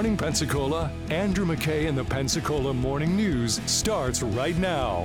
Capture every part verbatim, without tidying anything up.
Morning Pensacola, Andrew McKay and the Pensacola Morning News starts right now.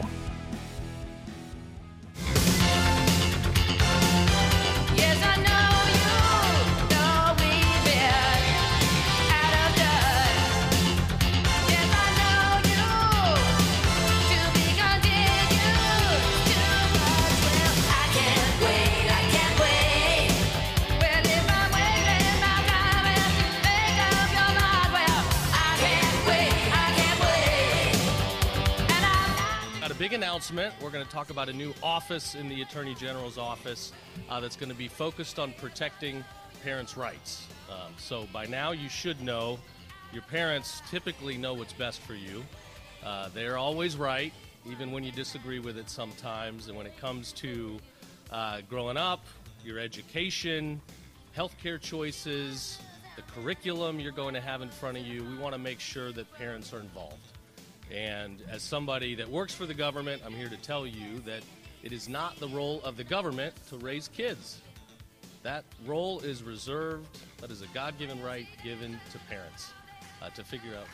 Yes, I know you know we've been out of touch. Yes, I know you to be continued too much. Well, I can't wait, I can't wait. Well, if I'm wasting my time and make up your mind, well, I can't wait, I can't wait. And I'm not. Got a big announcement. We're going to talk about a new office in the Attorney General's office uh, that's going to be focused on protecting parents' rights. Um, so by now you should know your parents typically know what's best for you. Uh, they're always right, even when you disagree with it sometimes. And when it comes to uh, growing up, your education, healthcare choices, the curriculum you're going to have in front of you, we want to make sure that parents are involved. And as somebody that works for the government, I'm here to tell you that it is not the role of the government to raise kids. That role is reserved, that is a God-given right given to parents uh, to figure out.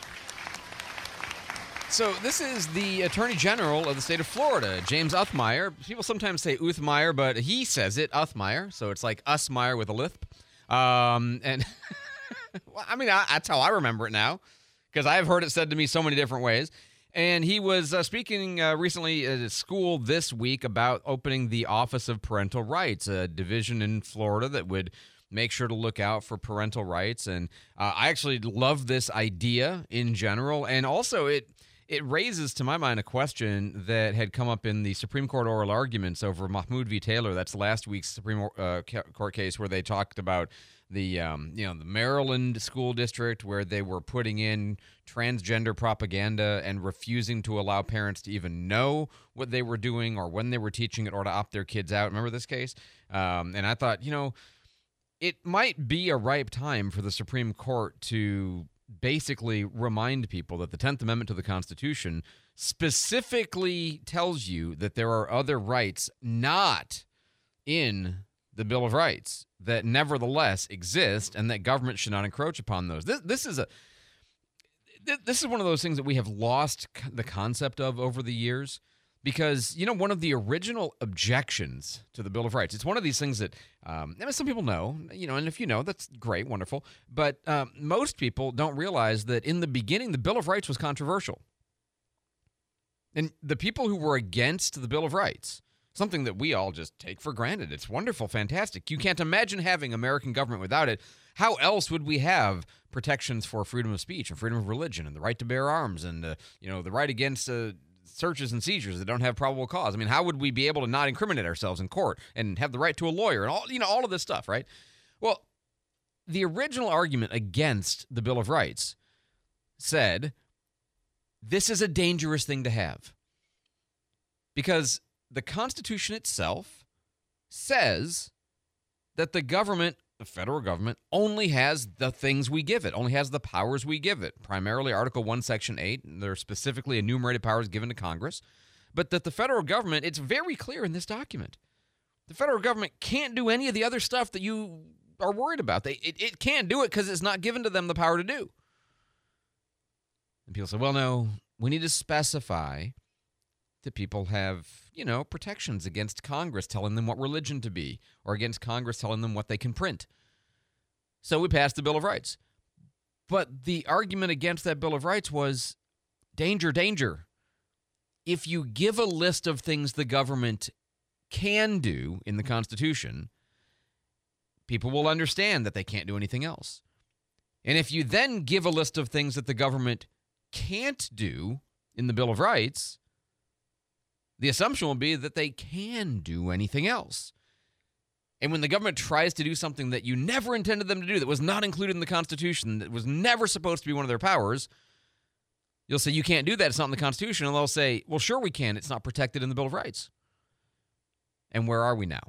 So this is the Attorney General of the state of Florida, James Uthmeier. People sometimes say Uthmeier, but he says it, Uthmeier, so it's like Usmeier with a lisp. Um, and well, I mean, I, that's how I remember it now, because I've heard it said to me so many different ways. And he was uh, speaking uh, recently at a school this week about opening the Office of Parental Rights, a division in Florida that would make sure to look out for parental rights. And uh, I actually love this idea in general. And also it it raises, to my mind, a question that had come up in the Supreme Court oral arguments over Mahmoud v. Taylor. That's last week's Supreme uh, Court case where they talked about the um, you know the Maryland school district where they were putting in transgender propaganda and refusing to allow parents to even know what they were doing or when they were teaching it or to opt their kids out. Remember this case? Um, and I thought, you know, it might be a ripe time for the Supreme Court to basically remind people that the tenth Amendment to the Constitution specifically tells you that there are other rights not in the Bill of Rights that nevertheless exist and that government should not encroach upon those. This, this is a this is one of those things that we have lost the concept of over the years because, you know, one of the original objections to the Bill of Rights, it's one of these things that um, I mean, some people know, you know, and if you know, that's great, wonderful. But um, most people don't realize that in the beginning, the Bill of Rights was controversial. And the people who were against the Bill of Rights, something that we all just take for granted. It's wonderful, fantastic. You can't imagine having American government without it. How else would we have protections for freedom of speech and freedom of religion and the right to bear arms and, uh, you know, the right against uh, searches and seizures that don't have probable cause? I mean, how would we be able to not incriminate ourselves in court and have the right to a lawyer and all, you know, all of this stuff, right? Well, the original argument against the Bill of Rights said this is a dangerous thing to have because the Constitution itself says that the government, the federal government, only has the things we give it, only has the powers we give it, primarily Article one, Section eight, and there are specifically enumerated powers given to Congress, but that the federal government, it's very clear in this document, the federal government can't do any of the other stuff that you are worried about. They, it, it can't do it because it's not given to them the power to do. And people say, well, no, we need to specify that people have, you know, protections against Congress telling them what religion to be or against Congress telling them what they can print. So we passed the Bill of Rights. But the argument against that Bill of Rights was danger, danger. If you give a list of things the government can do in the Constitution, people will understand that they can't do anything else. And if you then give a list of things that the government can't do in the Bill of Rights, the assumption will be that they can do anything else. And when the government tries to do something that you never intended them to do, that was not included in the Constitution, that was never supposed to be one of their powers, you'll say, you can't do that, it's not in the Constitution. And they'll say, well, sure we can, it's not protected in the Bill of Rights. And where are we now?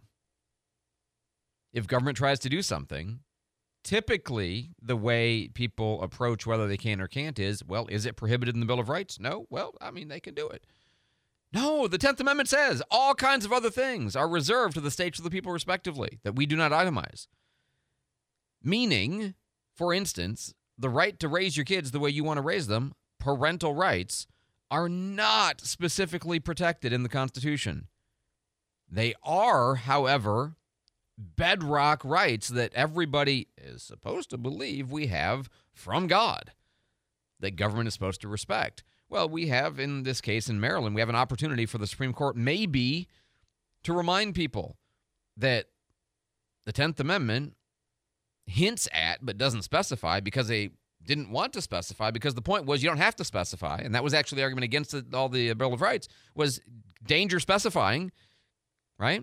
If government tries to do something, typically the way people approach whether they can or can't is, well, is it prohibited in the Bill of Rights? No? Well, I mean, they can do it. No, the tenth Amendment says all kinds of other things are reserved to the states or the people respectively that we do not itemize. Meaning, for instance, the right to raise your kids the way you want to raise them, parental rights, are not specifically protected in the Constitution. They are, however, bedrock rights that everybody is supposed to believe we have from God, that government is supposed to respect. Well, we have, in this case in Maryland, we have an opportunity for the Supreme Court maybe to remind people that the tenth Amendment hints at but doesn't specify, because they didn't want to specify, because the point was you don't have to specify, and that was actually the argument against the, all the Bill of Rights, was danger specifying, right?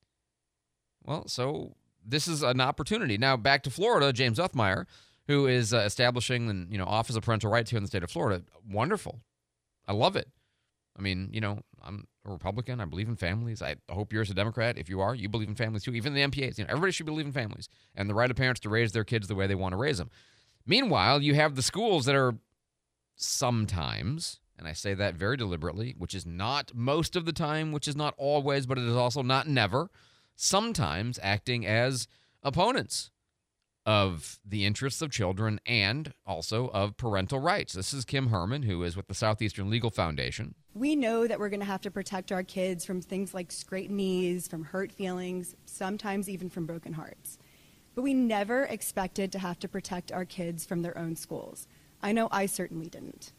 Well, so this is an opportunity. Now, back to Florida, James Uthmeier, who is uh, establishing the you know, Office of Parental Rights here in the state of Florida. Wonderful. I love it. I mean, you know, I'm a Republican. I believe in families. I hope you're as a Democrat. If you are, you believe in families too. Even the M P As. You know, everybody should believe in families and the right of parents to raise their kids the way they want to raise them. Meanwhile, you have the schools that are sometimes, and I say that very deliberately, which is not most of the time, which is not always, but it is also not never, sometimes acting as opponents of the interests of children and also of parental rights. This is Kim Herman, who is with the Southeastern Legal Foundation. We know that we're going to have to protect our kids from things like scraped knees, from hurt feelings, sometimes even from broken hearts. But we never expected to have to protect our kids from their own schools. I know I certainly didn't.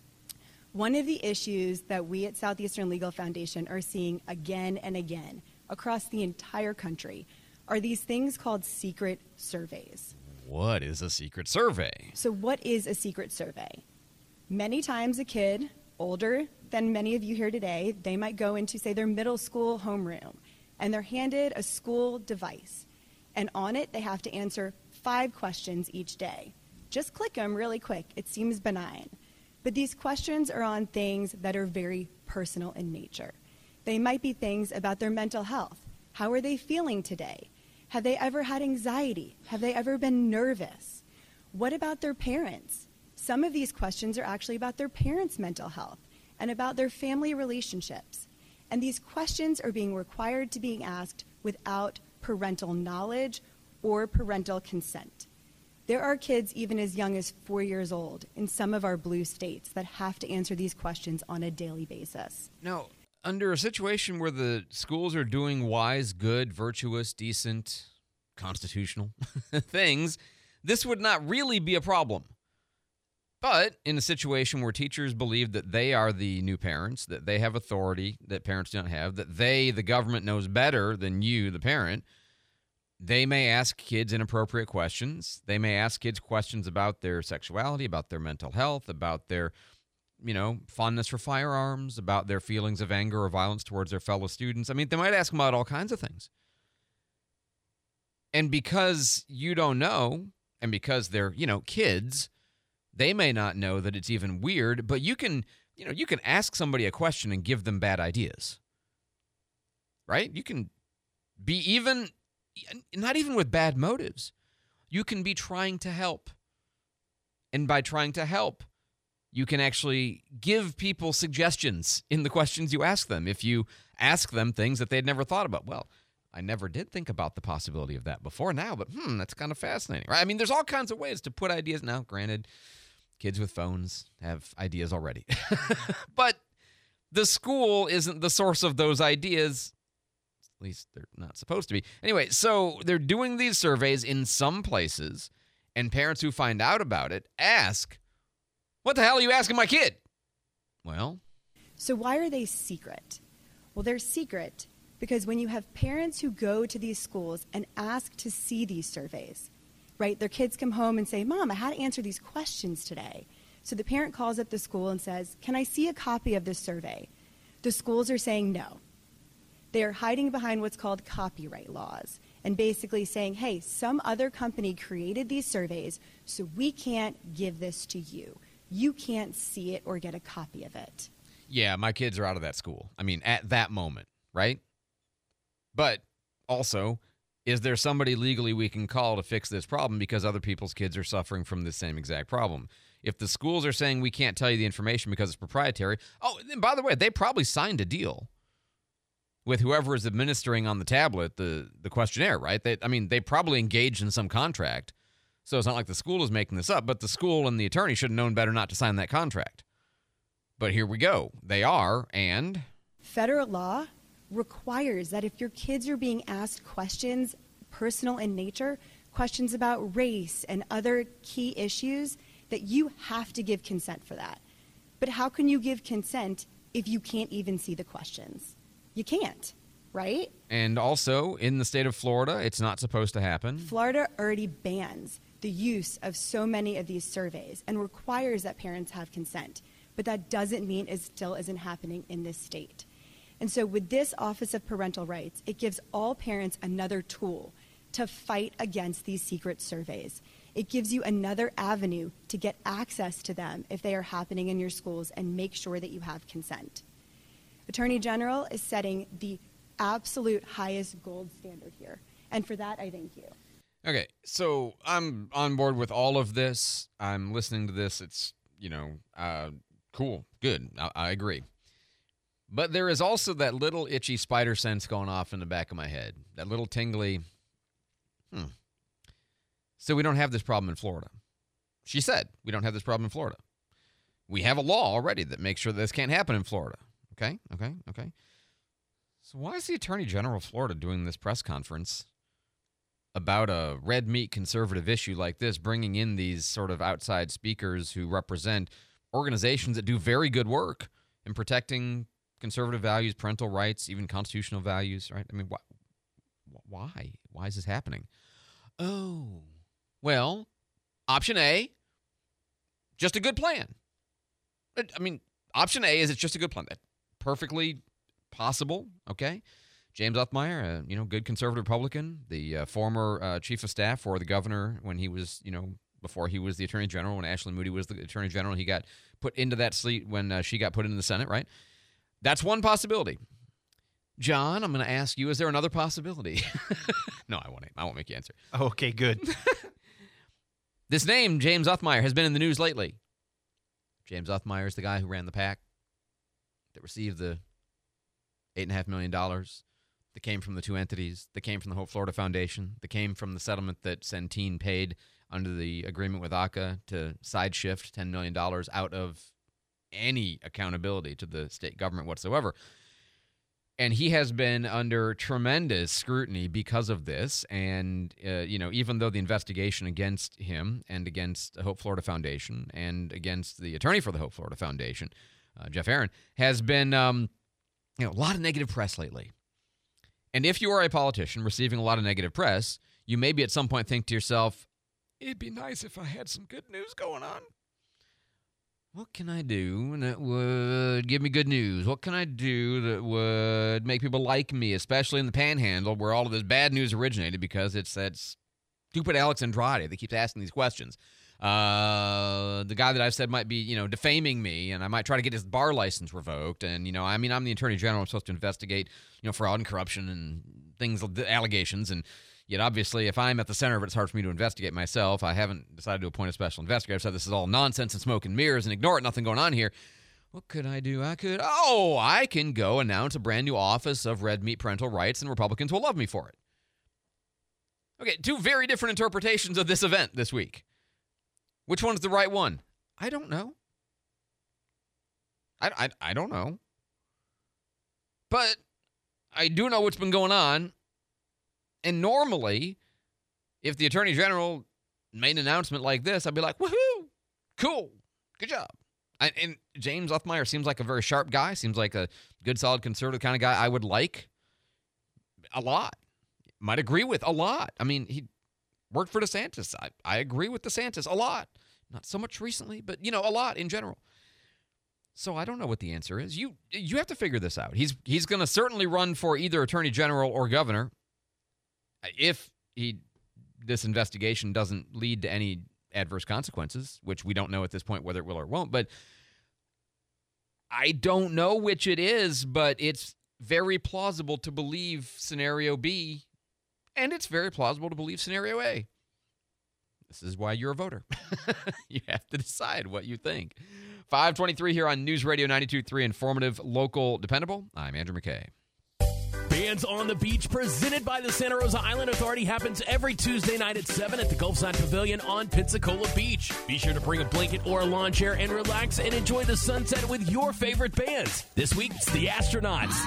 One of the issues that we at Southeastern Legal Foundation are seeing again and again across the entire country are these things called secret surveys. What is a secret survey? So what is a secret survey? Many times a kid, older than many of you here today, they might go into, say, their middle school homeroom, and they're handed a school device. And on it, they have to answer five questions each day. Just click them really quick. It seems benign. But these questions are on things that are very personal in nature. They might be things about their mental health. How are they feeling today? Have they ever had anxiety? Have they ever been nervous? What about their parents? Some of these questions are actually about their parents' mental health and about their family relationships. And these questions are being required to being asked without parental knowledge or parental consent. There are kids even as young as four years old in some of our blue states that have to answer these questions on a daily basis. Now, under a situation where the schools are doing wise, good, virtuous, decent, constitutional things, this would not really be a problem. But in a situation where teachers believe that they are the new parents, that they have authority that parents don't have, that they, the government, knows better than you, the parent, they may ask kids inappropriate questions. They may ask kids questions about their sexuality, about their mental health, about their, you know, fondness for firearms, about their feelings of anger or violence towards their fellow students. I mean, they might ask them about all kinds of things. And because you don't know, and because they're, you know, kids, they may not know that it's even weird, but you can, you know, you can ask somebody a question and give them bad ideas. Right? You can be even, not even with bad motives. You can be trying to help. And by trying to help, you can actually give people suggestions in the questions you ask them. If you ask them things that they'd never thought about. Well, I never did think about the possibility of that before now, but hmm, that's kind of fascinating, right? I mean, there's all kinds of ways to put ideas. Now, granted, kids with phones have ideas already. But the school isn't the source of those ideas. At least they're not supposed to be. Anyway, so they're doing these surveys in some places, and parents who find out about it ask, what the hell are you asking my kid? Well, so why are they secret? Well, they're secret because when you have parents who go to these schools and ask to see these surveys, right, their kids come home and say, Mom, I had to answer these questions today. So the parent calls up the school and says, can I see a copy of this survey? The schools are saying no. They are hiding behind what's called copyright laws and basically saying, hey, some other company created these surveys, so we can't give this to you. You can't see it or get a copy of it. Yeah, my kids are out of that school. I mean, at that moment, right? But also, is there somebody legally we can call to fix this problem because other people's kids are suffering from the same exact problem? If the schools are saying we can't tell you the information because it's proprietary, oh, and by the way, they probably signed a deal with whoever is administering on the tablet the, the questionnaire, right? They, I mean, they probably engaged in some contract. So it's not like the school is making this up, but the school and the attorney should have known better not to sign that contract. But here we go. They are, and Federal law requires that if your kids are being asked questions, personal in nature, questions about race and other key issues, that you have to give consent for that. But how can you give consent if you can't even see the questions? You can't, right? And also, in the state of Florida, it's not supposed to happen. Florida already bans the use of so many of these surveys and requires that parents have consent. But that doesn't mean it still isn't happening in this state. And so with this Office of Parental Rights, it gives all parents another tool to fight against these secret surveys. It gives you another avenue to get access to them if they are happening in your schools and make sure that you have consent. Attorney General is setting the absolute highest gold standard here. And for that, I thank you. Okay, so I'm on board with all of this. I'm listening to this. It's, you know, uh, cool, good. I, I agree. But there is also that little itchy spider sense going off in the back of my head. That little tingly, hmm. So we don't have this problem in Florida. She said we don't have this problem in Florida. We have a law already that makes sure that this can't happen in Florida. Okay, okay, okay. So why is the Attorney General of Florida doing this press conference about a red meat conservative issue like this, bringing in these sort of outside speakers who represent organizations that do very good work in protecting conservative values, parental rights, even constitutional values, right? I mean, wh- why? Why is this happening? Oh, well, option A, just a good plan. I mean, option A is it's just a good plan. That's perfectly possible, okay? James Uthmeier, a you know, good conservative Republican, the uh, former uh, chief of staff for the governor when he was, you know, before he was the Attorney General, when Ashley Moody was the Attorney General, he got put into that seat when uh, she got put into the Senate, right? That's one possibility. John, I'm going to ask you, is there another possibility? No, I won't. I won't make you answer. Okay, good. This name, James Uthmeier, has been in the news lately. James Uthmeier is the guy who ran the PAC that received the eight point five million dollars that came from the two entities, that came from the Hope Florida Foundation, that came from the settlement that Centene paid under the agreement with ACA to side shift ten million dollars out of any accountability to the state government whatsoever. And he has been under tremendous scrutiny because of this. And, uh, you know, even though the investigation against him and against the Hope Florida Foundation and against the attorney for the Hope Florida Foundation, uh, Jeff Aaron, has been, um, you know, a lot of negative press lately. And if you are a politician receiving a lot of negative press, you maybe at some point think to yourself, it'd be nice if I had some good news going on. What can I do that would give me good news? What can I do that would make people like me, especially in the Panhandle where all of this bad news originated because it's that stupid Alex Andrade that keeps asking these questions. Uh, the guy that I've said might be, you know, defaming me, and I might try to get his bar license revoked. And, you know, I mean, I'm the Attorney General. I'm supposed to investigate, you know, fraud and corruption and things, allegations. And yet, obviously, if I'm at the center of it, it's hard for me to investigate myself. I haven't decided to appoint a special investigator. I've said this is all nonsense and smoke and mirrors and ignore it, nothing going on here. What could I do? I could, oh, I can go announce a brand new office of red meat parental rights, and Republicans will love me for it. Okay, two very different interpretations of this event this week. Which one's the right one? I don't know. I, I, I don't know. But I do know what's been going on. And normally, if the Attorney General made an announcement like this, I'd be like, woohoo, cool, good job. I, and James Uthmeier seems like a very sharp guy, seems like a good, solid, conservative kind of guy I would like a lot. Might agree with a lot. I mean, he worked for DeSantis. I, I agree with DeSantis a lot. Not so much recently, but, you know, a lot in general. So I don't know what the answer is. You you have to figure this out. He's he's going to certainly run for either Attorney General or Governor if he this investigation doesn't lead to any adverse consequences, which we don't know at this point whether it will or won't. But I don't know which it is, but it's very plausible to believe scenario B, and it's very plausible to believe scenario A. This is why you're a voter. You have to decide what you think. five twenty-three here on News Radio ninety-two point three, informative, local, dependable. I'm Andrew McKay. Bands on the Beach, presented by the Santa Rosa Island Authority, happens every Tuesday night at seven at the Gulfside Pavilion on Pensacola Beach. Be sure to bring a blanket or a lawn chair and relax and enjoy the sunset with your favorite bands. This week, it's the Astronauts.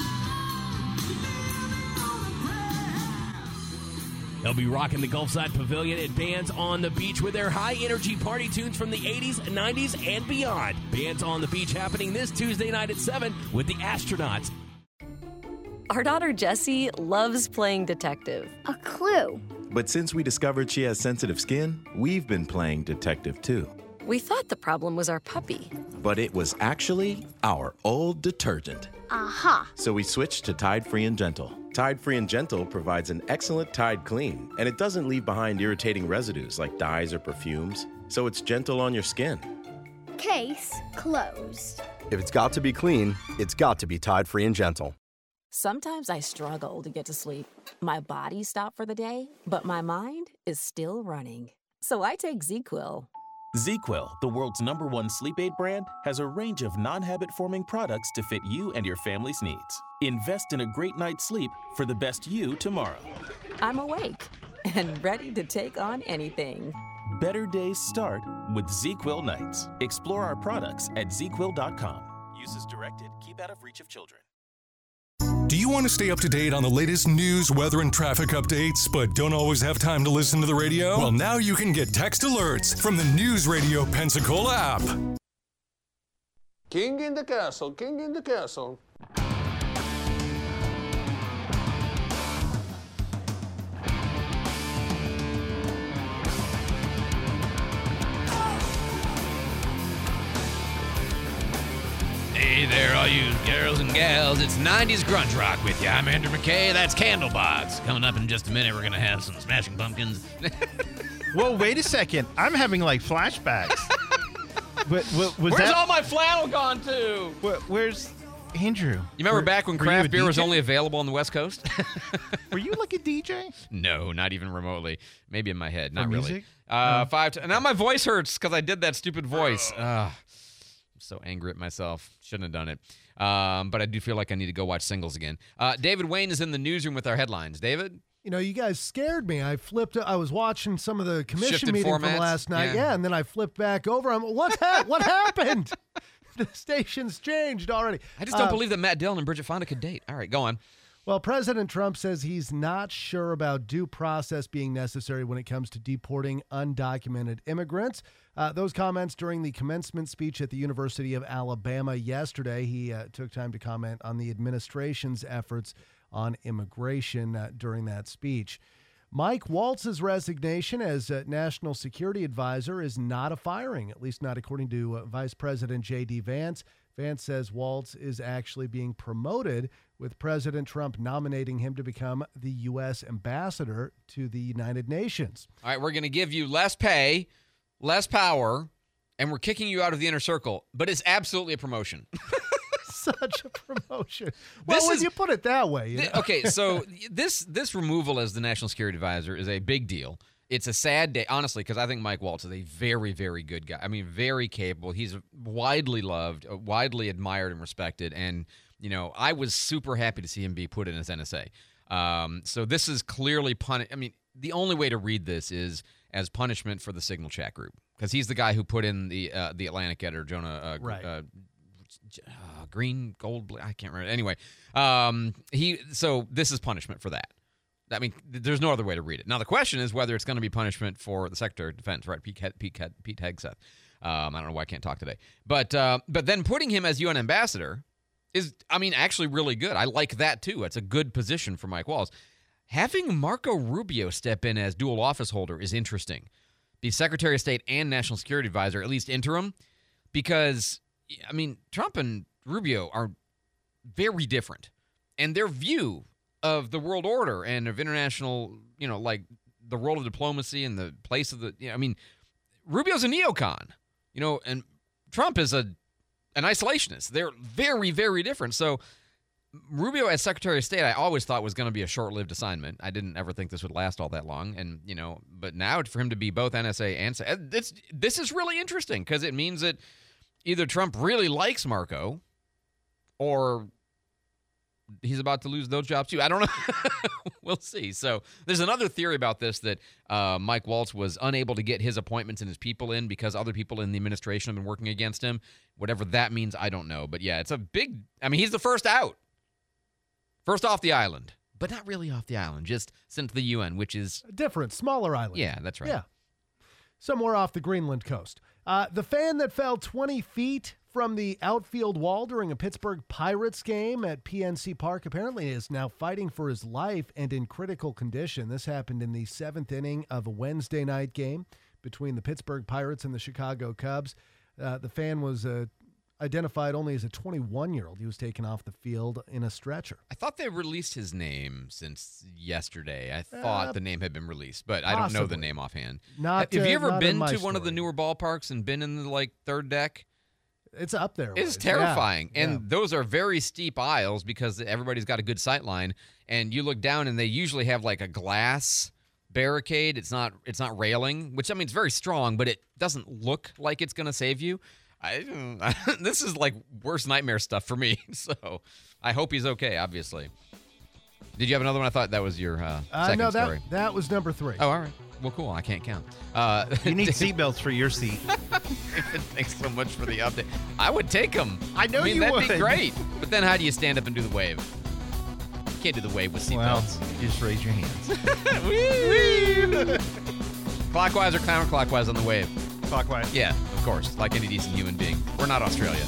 They'll be rocking the Gulfside Pavilion at Bands on the Beach with their high-energy party tunes from the eighties, nineties, and beyond. Bands on the Beach happening this Tuesday night at seven with the Astronauts. Our daughter Jessie loves playing detective. A clue. But since we discovered she has sensitive skin, we've been playing detective too. We thought the problem was our puppy. But it was actually our old detergent. Aha. So we switched to Tide Free and Gentle. Tide Free and Gentle provides an excellent Tide clean, and it doesn't leave behind irritating residues like dyes or perfumes, so it's gentle on your skin. Case closed. If it's got to be clean, it's got to be Tide Free and Gentle. Sometimes I struggle to get to sleep. My body stopped for the day, but my mind is still running. So I take ZzzQuil. ZzzQuil, the world's number one sleep aid brand, has a range of non-habit-forming products to fit you and your family's needs. Invest in a great night's sleep for the best you tomorrow. I'm awake and ready to take on anything. Better days start with ZzzQuil nights. Explore our products at zz quil dot com. Use as directed. Keep out of reach of children. Do you want to stay up to date on the latest news, weather, and traffic updates, but don't always have time to listen to the radio? Well, now you can get text alerts from the News Radio Pensacola app. King in the castle, king in the castle. Hey there, all you girls and gals. It's nineties grunge rock with you. I'm Andrew McKay. That's Candlebox. Coming up in just a minute, we're going to have some Smashing Pumpkins. Whoa, wait a second. I'm having, like, flashbacks. But what, was Where's that... all my flannel gone to? Where, where's Andrew? You remember were, back when craft beer was only available on the West Coast? Were you like a D J? No, not even remotely. Maybe in my head. Not For really. music? Uh, No. Five. T- now my voice hurts because I did that stupid voice. Oh. Uh, I'm so angry at myself. Shouldn't have done it. Um, but I do feel like I need to go watch Singles again. Uh, David Wayne is in the newsroom with our headlines. David? You know, you guys scared me. I flipped. I was watching some of the commission Shifted meeting formats? from last night. Yeah. Yeah. and then I flipped back over. I'm, what, ha- what happened? The station's changed already. I just don't Uh, believe that Matt Dillon and Bridget Fonda could date. All right, go on. Well, President Trump says he's not sure about due process being necessary when it comes to deporting undocumented immigrants. Uh, those comments during the commencement speech at the University of Alabama yesterday. He uh, took time to comment on the administration's efforts on immigration uh, during that speech. Mike Waltz's resignation as uh, National Security Advisor is not a firing, at least not according to uh, Vice President J D. Vance. Vance says Waltz is actually being promoted, with President Trump nominating him to become the U S ambassador to the United Nations. All right, we're going to give you less pay, less power, and we're kicking you out of the inner circle. But it's absolutely a promotion. Such a promotion. Well, This when is- you put it that way. You Th- know? okay, so this this removal as the National Security Advisor is a big deal. It's a sad day, honestly, because I think Mike Waltz is a very, very good guy. I mean, very capable. He's widely loved, uh, widely admired and respected. And, you know, I was super happy to see him be put in as N S A. Um, so this is clearly puni- I mean, the only way to read this is as punishment for the Signal Chat group, because he's the guy who put in the uh, the Atlantic editor, Jonah uh, Right. uh, uh, Green, Gold, Bla- I can't remember. Anyway, um, he so this is punishment for that. I mean, th- there's no other way to read it. Now, the question is whether it's going to be punishment for the Secretary of Defense, right? Pete, He- Pete, He- Pete Hegseth. Um, I don't know why I can't talk today. But uh, but then putting him as U N ambassador is, I mean, actually really good. I like that, too. It's a good position for Mike Waltz. Having Marco Rubio step in as dual office holder is interesting. Be Secretary of State and National Security Advisor, at least interim, because, I mean, Trump and Rubio are very different. And their view of the world order and of international, you know, like the role of diplomacy and the place of the, you know, I mean, Rubio's a neocon, you know, and Trump is a an isolationist. They're very, very different. So Rubio as Secretary of State, I always thought was going to be a short-lived assignment. I didn't ever think this would last all that long. And, you know, but now for him to be both N S A and it's, this is really interesting because it means that either Trump really likes Marco or he's about to lose those jobs too. I don't know. We'll see. So there's another theory about this that uh, Mike Waltz was unable to get his appointments and his people in because other people in the administration have been working against him. Whatever that means, I don't know. But yeah, it's a big, I mean, he's the first out. First off the island, but not really off the island, just sent to the U N, which is different, smaller island. Yeah, that's right. Yeah. Somewhere off the Greenland coast. Uh, the fan that fell twenty feet from the outfield wall during a Pittsburgh Pirates game at P N C Park apparently is now fighting for his life and in critical condition. This happened in the seventh inning of a Wednesday night game between the Pittsburgh Pirates and the Chicago Cubs. Uh, the fan was uh, identified only as a twenty-one-year-old. He was taken off the field in a stretcher. I thought they released his name since yesterday. I thought Uh, the name had been released, but I don't know the possibly. name offhand. Not, Have uh, you ever not been in my to one of the story. newer ballparks and been in the like third deck? It's up there. It's ways. terrifying. Yeah, and yeah. those are very steep aisles because everybody's got a good sight line. And you look down and they usually have like a glass barricade. It's not it's not railing, which I mean it's very strong, but it doesn't look like it's going to save you. I, this is like worst nightmare stuff for me. So I hope he's okay, obviously. Did you have another one? I thought that was your uh, Uh, second no, that, story. that was number three. Oh, all right. Well, cool. I can't count. Uh, You need seatbelts for your seat. David, thanks so much for the update. I would take them. I know I mean, you that'd be would. great. But then how do you stand up and do the wave? You can't do the wave with Well, seatbelts. you just raise your hands. Clockwise or counterclockwise on the wave? Clockwise. Yeah, of course. Like any decent human being. We're not Australia.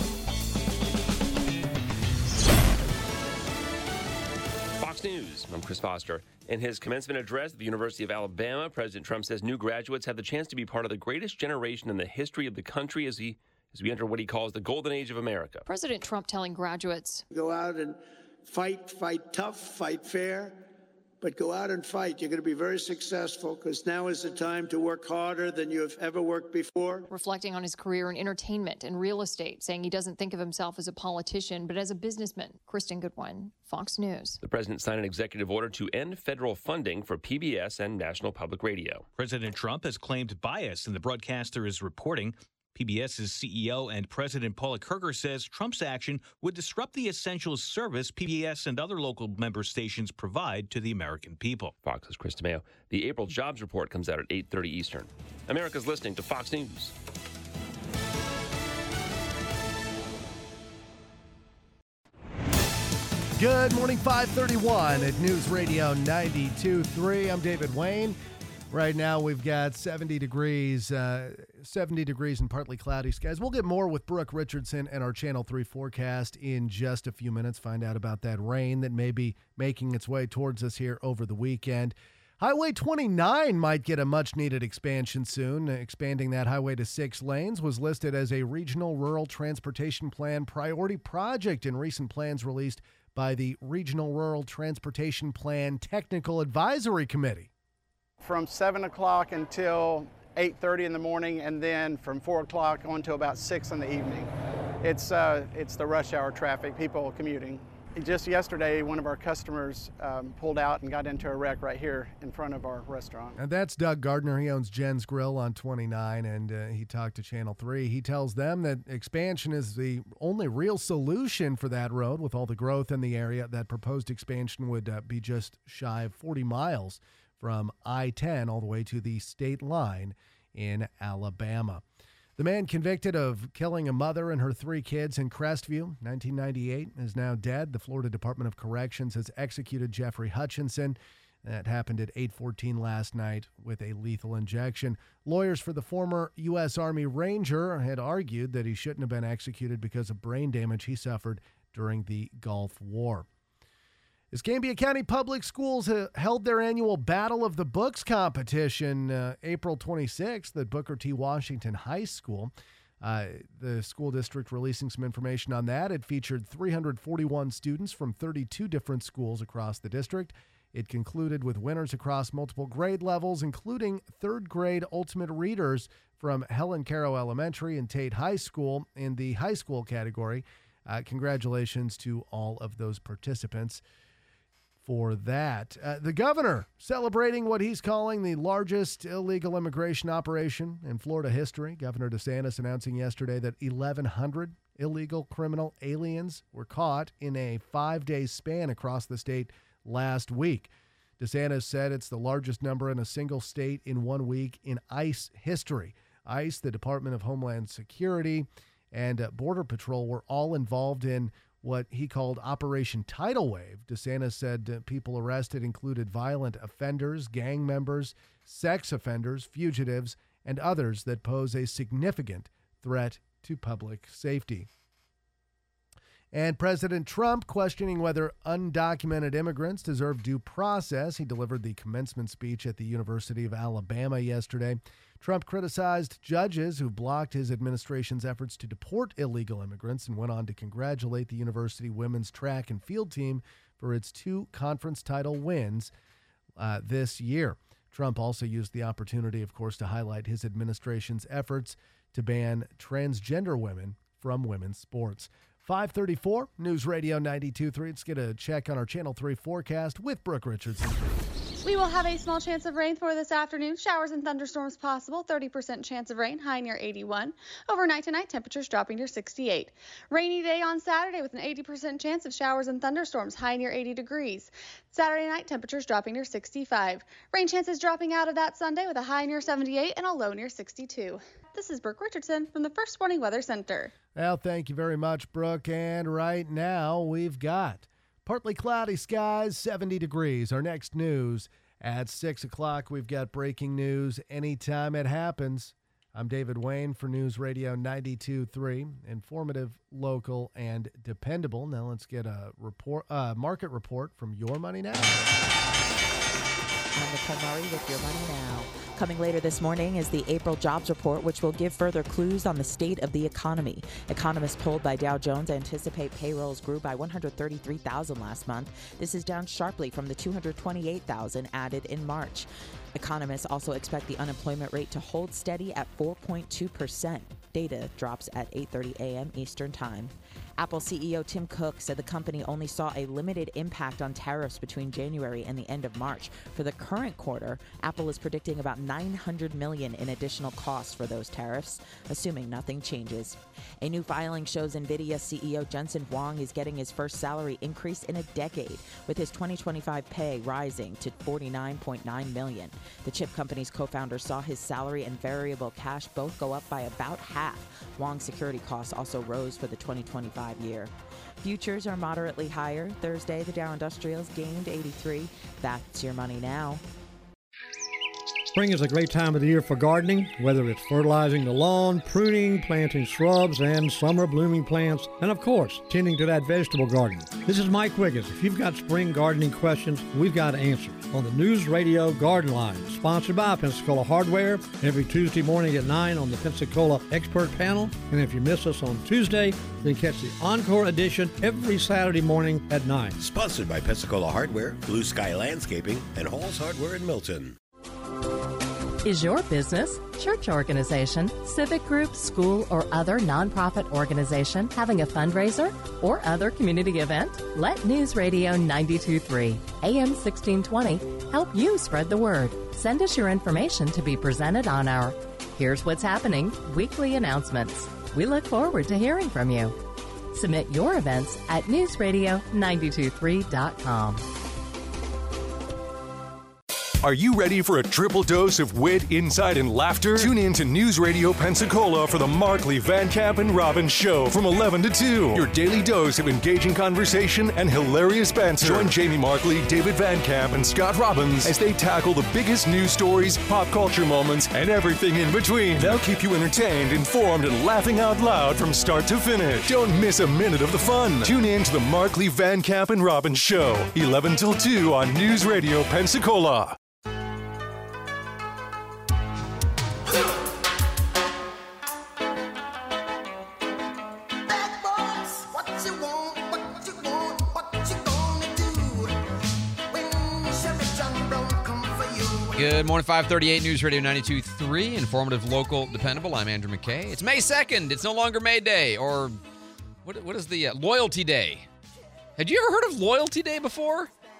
Fox News, I'm Chris Foster. In his commencement address at the University of Alabama, President Trump says new graduates have the chance to be part of the greatest generation in the history of the country as he as we enter what he calls the golden age of America. President Trump telling graduates, Go out and fight, fight tough, fight fair, but go out and fight. You're going to be very successful because now is the time to work harder than you have ever worked before. reflecting on his career in entertainment and real estate, saying he doesn't think of himself as a politician, but as a businessman. Kristen Goodwin, Fox News. The president signed an executive order to end federal funding for P B S and National Public Radio. President Trump has claimed bias in the broadcaster is reporting. PBS's C E O and President Paula Kerger says Trump's action would disrupt the essential service P B S and other local member stations provide to the American people. Fox's Chris DeMeo. The April jobs report comes out at eight thirty Eastern. America's listening to Fox News. Good morning, five thirty-one at News Radio ninety-two point three. I'm David Wayne. Right now we've got seventy degrees, uh, seventy degrees and partly cloudy skies. We'll get more with Brooke Richardson and our Channel three forecast in just a few minutes. Find out about that rain that may be making its way towards us here over the weekend. Highway twenty-nine might get a much-needed expansion soon. Expanding that highway to six lanes was listed as a Regional Rural Transportation Plan priority project in recent plans released by the Regional Rural Transportation Plan Technical Advisory Committee. From seven o'clock until eight thirty in the morning, and then from four o'clock on to about six in the evening. It's, uh, it's the rush hour traffic, people commuting. Just yesterday, one of our customers um, pulled out and got into a wreck right here in front of our restaurant. And that's Doug Gardner. He owns Jen's Grill on twenty-nine, and uh, he talked to Channel three. He tells them that expansion is the only real solution for that road. With all the growth in the area, that proposed expansion would uh, be just shy of forty miles from I ten all the way to the state line in Alabama. The man convicted of killing a mother and her three kids in Crestview, nineteen ninety-eight, is now dead. The Florida Department of Corrections has executed Jeffrey Hutchinson. That happened at eight fourteen last night with a lethal injection. Lawyers for the former U S Army Ranger had argued that he shouldn't have been executed because of brain damage he suffered during the Gulf War. Escambia County Public Schools uh, held their annual Battle of the Books competition uh, April twenty-sixth at Booker T. Washington High School. Uh, the school district releasing some information on that. It featured three hundred forty-one students from thirty-two different schools across the district. It concluded with winners across multiple grade levels, including third grade ultimate readers from Helen Caro Elementary and Tate High School in the high school category. Uh, congratulations to all of those participants. for that. Uh, the governor celebrating what he's calling the largest illegal immigration operation in Florida history. Governor DeSantis announcing yesterday that eleven hundred illegal criminal aliens were caught in a five-day span across the state last week. DeSantis said it's the largest number in a single state in one week in ICE history. ICE, the Department of Homeland Security, and uh, Border Patrol were all involved in what he called Operation Tidal Wave. DeSantis said uh, people arrested included violent offenders, gang members, sex offenders, fugitives, and others that pose a significant threat to public safety. And President Trump questioning whether undocumented immigrants deserve due process. He delivered the commencement speech at the University of Alabama yesterday. Trump criticized judges who blocked his administration's efforts to deport illegal immigrants and went on to congratulate the university women's track and field team for its two conference title wins uh, this year. Trump also used the opportunity, of course, to highlight his administration's efforts to ban transgender women from women's sports. five thirty-four, News Radio ninety-two point three. Let's get a check on our Channel three forecast with Brooke Richardson. We will have a small chance of rain for this afternoon. Showers and thunderstorms possible. thirty percent chance of rain, high near eighty-one. Overnight tonight, temperatures dropping near sixty-eight. Rainy day on Saturday with an eighty percent chance of showers and thunderstorms, high near eighty degrees. Saturday night, temperatures dropping near sixty-five. Rain chances dropping out of that Sunday with a high near seventy-eight and a low near sixty-two. This is Brooke Richardson from the First Warning Weather Center. Well, thank you very much, Brooke. And right now, we've got partly cloudy skies, seventy degrees. Our next news at six o'clock, we've got breaking news anytime it happens. I'm David Wayne for News Radio ninety-two point three. Informative, local, and dependable. Now let's get a report, uh, market report from Your Money Now. I'm Nicole Murray with Your Money Now. Coming later this morning is the April jobs report, which will give further clues on the state of the economy. Economists polled by Dow Jones anticipate payrolls grew by one hundred thirty-three thousand last month. This is down sharply from the two hundred twenty-eight thousand added in March. Economists also expect the unemployment rate to hold steady at four point two percent. Data drops at eight thirty a.m. Eastern Time. Apple C E O Tim Cook said the company only saw a limited impact on tariffs between January and the end of March. For the current quarter, Apple is predicting about nine hundred million dollars in additional costs for those tariffs, assuming nothing changes. A new filing shows NVIDIA C E O Jensen Huang is getting his first salary increase in a decade, with his twenty twenty-five pay rising to forty-nine point nine million dollars. The chip company's co-founder saw his salary and variable cash both go up by about half. Huang's security costs also rose for the twenty twenty-five year. Futures are moderately higher. Thursday, the Dow Industrials gained eighty-three. That's Your Money Now. Spring is a great time of the year for gardening, whether it's fertilizing the lawn, pruning, planting shrubs and summer blooming plants, and of course, tending to that vegetable garden. This is Mike Wiggins. If you've got spring gardening questions, we've got answers on the News Radio Garden Line, sponsored by Pensacola Hardware, every Tuesday morning at nine on the Pensacola Expert Panel. And if you miss us on Tuesday, then catch the Encore edition every Saturday morning at nine. Sponsored by Pensacola Hardware, Blue Sky Landscaping, and Hall's Hardware in Milton. Is your business, church organization, civic group, school, or other nonprofit organization having a fundraiser or other community event? Let News Radio ninety-two point three, A M sixteen twenty help you spread the word. Send us your information to be presented on our Here's What's Happening weekly announcements. We look forward to hearing from you. Submit your events at news radio nine two three dot com. Are you ready for a triple dose of wit, insight, and laughter? Tune in to News Radio Pensacola for the Markley, Van Camp, and Robbins Show from eleven to two. Your daily dose of engaging conversation and hilarious banter. Join Jamie Markley, David Van Camp, and Scott Robbins as they tackle the biggest news stories, pop culture moments, and everything in between. They'll keep you entertained, informed, and laughing out loud from start to finish. Don't miss a minute of the fun. Tune in to the Markley, Van Camp, and Robbins Show, eleven till two on News Radio Pensacola. Good morning, five thirty-eight News Radio ninety-two point three, informative, local, dependable. I'm Andrew McKay. It's May second. It's no longer May Day, or what? What is the uh, Loyalty Day? Had you ever heard of Loyalty Day before?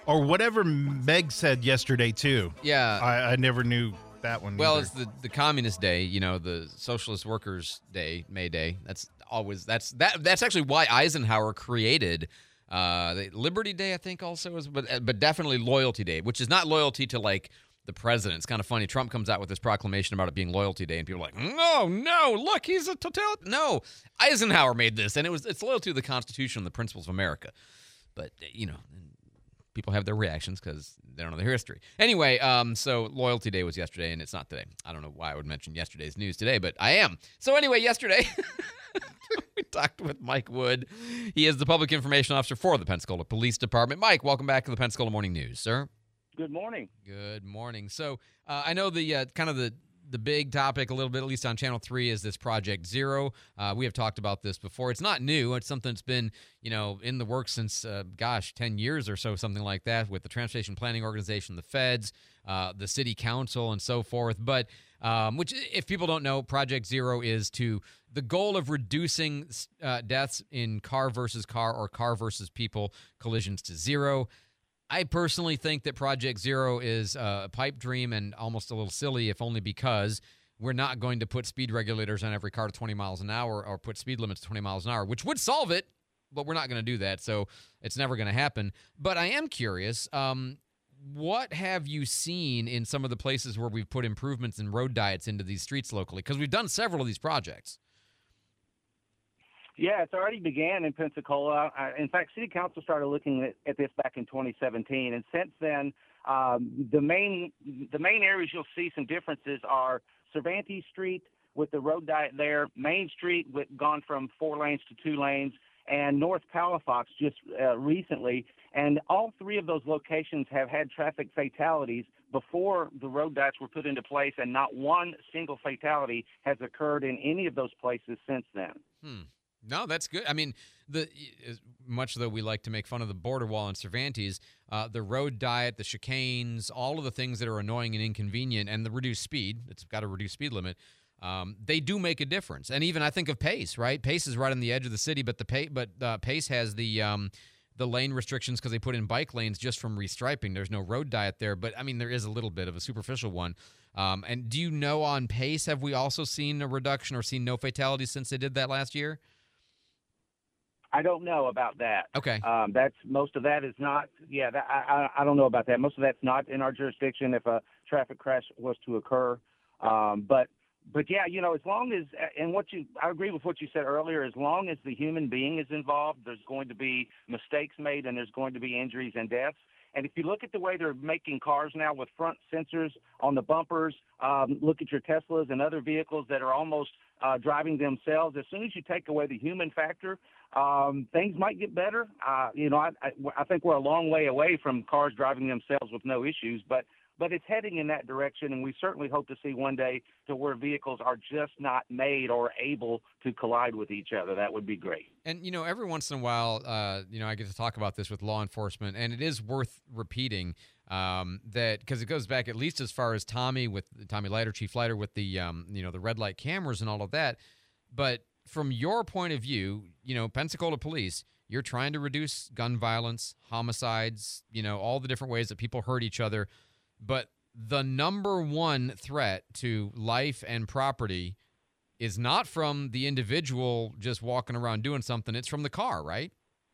Or whatever Meg said yesterday, too. Yeah. I, I never knew that one Well, either. it's the, the Communist Day, you know, the Socialist Workers' Day, May Day. That's always that's that that's actually why Eisenhower created uh, the Liberty Day, I think, also is, but but definitely Loyalty Day, which is not loyalty to like the president. It's kind of funny. Trump comes out with this proclamation about it being Loyalty Day, and people are like, no, no, look, he's a totalitarian. No, Eisenhower made this, and it was it's loyalty to the Constitution and the principles of America. But you know. People have their reactions because they don't know their history. Anyway, um, so Loyalty Day was yesterday, and it's not today. I don't know why I would mention yesterday's news today, but I am. So anyway, yesterday, we talked with Mike Wood. He is the Public Information Officer for the Pensacola Police Department. Mike, welcome back to the Pensacola Morning News, sir. Good morning. Good morning. So uh, I know the uh, kind of the The big topic a little bit, at least on Channel three, is this Project Zero. Uh, we have talked about this before. It's not new. It's something that's been, you know, in the works since, uh, gosh, ten years or so, something like that, with the Transportation Planning Organization, the feds, uh, the city council, and so forth. But um, which, if people don't know, Project Zero is to the goal of reducing uh, deaths in car versus car or car versus people collisions to zero. I personally think that Project Zero is a pipe dream and almost a little silly, if only because we're not going to put speed regulators on every car to twenty miles an hour or put speed limits to twenty miles an hour, which would solve it, but we're not going to do that, so it's never going to happen. But I am curious, um, what have you seen in some of the places where we've put improvements in road diets into these streets locally? Because we've done several of these projects. Yeah, it's already began in Pensacola. Uh, in fact, City Council started looking at, at this back in twenty seventeen, and since then, um, the main the main areas you'll see some differences are Cervantes Street with the road diet there, Main Street with gone from four lanes to two lanes, and North Palafox just uh, recently. And all three of those locations have had traffic fatalities before the road diets were put into place, and not one single fatality has occurred in any of those places since then. Hmm. No, that's good. I mean, the as much though we like to make fun of the border wall in Cervantes, uh, the road diet, the chicanes, all of the things that are annoying and inconvenient, and the reduced speed, it's got a reduced speed limit, um, they do make a difference. And even I think of Pace, right? Pace is right on the edge of the city, but the pay, but uh, Pace has the um, the lane restrictions because they put in bike lanes just from restriping. There's no road diet there, but I mean, there is a little bit of a superficial one. Um, and do you know on Pace, have we also seen a reduction or seen no fatalities since they did that last year? I don't know about that. Okay. Um, that's most of that is not. Yeah, that, I, I I don't know about that. Most of that's not in our jurisdiction if a traffic crash was to occur. Um, but but yeah, you know, as long as and what you I agree with what you said earlier. As long as the human being is involved, there's going to be mistakes made and there's going to be injuries and deaths. And if you look at the way they're making cars now with front sensors on the bumpers, um, look at your Teslas and other vehicles that are almost uh, driving themselves. As soon as you take away the human factor, um, things might get better. Uh, you know, I, I, I think we're a long way away from cars driving themselves with no issues, but but it's heading in that direction, and we certainly hope to see one day to where vehicles are just not made or able to collide with each other. That would be great. And, you know, every once in a while, uh, you know, I get to talk about this with law enforcement, and it is worth repeating um, that because it goes back at least as far as Tommy with Tommy Leiter, Chief Leiter, with the, um, you know, the red light cameras and all of that. But from your point of view, you know, Pensacola Police, you're trying to reduce gun violence, homicides, you know, all the different ways that people hurt each other. But the number one threat to life and property is not from the individual just walking around doing something. It's from the car, right?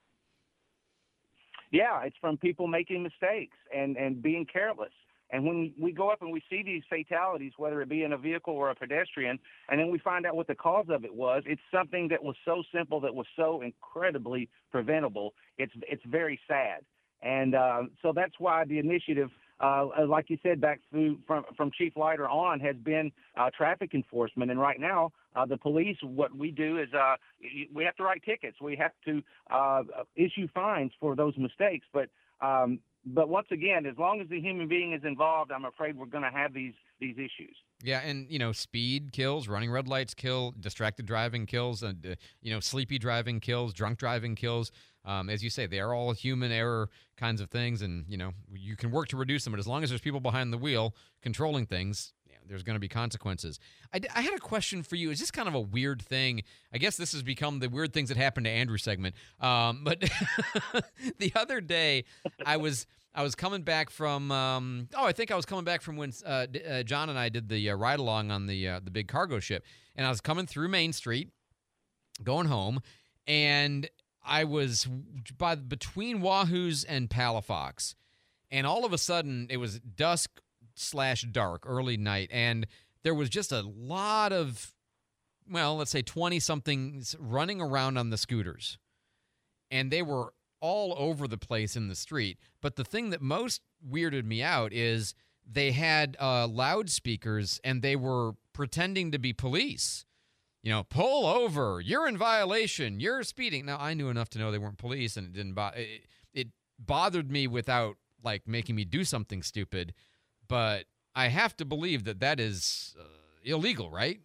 Yeah, it's from people making mistakes and, and being careless. And when we go up and we see these fatalities, whether it be in a vehicle or a pedestrian, and then we find out what the cause of it was, it's something that was so simple, that was so incredibly preventable. It's it's very sad. And uh, so that's why the initiative, uh, like you said, back through from, from Chief Leiter on, has been uh, traffic enforcement. And right now, uh, the police, what we do is uh, we have to write tickets. We have to uh, issue fines for those mistakes. But um, but once again, as long as the human being is involved, I'm afraid we're going to have these these issues. Yeah, and, you know, speed kills, running red lights kill, distracted driving kills, and, uh, you know, sleepy driving kills, drunk driving kills. Um, as you say, they are all human error kinds of things, and, you know, you can work to reduce them, but as long as there's people behind the wheel controlling things, you know, there's going to be consequences. I, d- I had a question for you. It's just kind of a weird thing. I guess this has become the weird things that happen to Andrew segment. Um, but the other day, I was I was coming back from. Um, oh, I think I was coming back from when uh, D- uh, John and I did the uh, ride along on the uh, the big cargo ship, and I was coming through Main Street, going home, and I was by between Wahoo's and Palafox, and all of a sudden it was dusk slash dark, early night, and there was just a lot of, well, let's say twenty-somethings running around on the scooters, and they were all over the place in the street. But the thing that most weirded me out is they had uh, loudspeakers, and they were pretending to be police. You know, pull over, you're in violation, you're speeding. Now, I knew enough to know they weren't police, and it didn't bo- it, it bothered me without, like, making me do something stupid. But I have to believe that that is uh, illegal, right?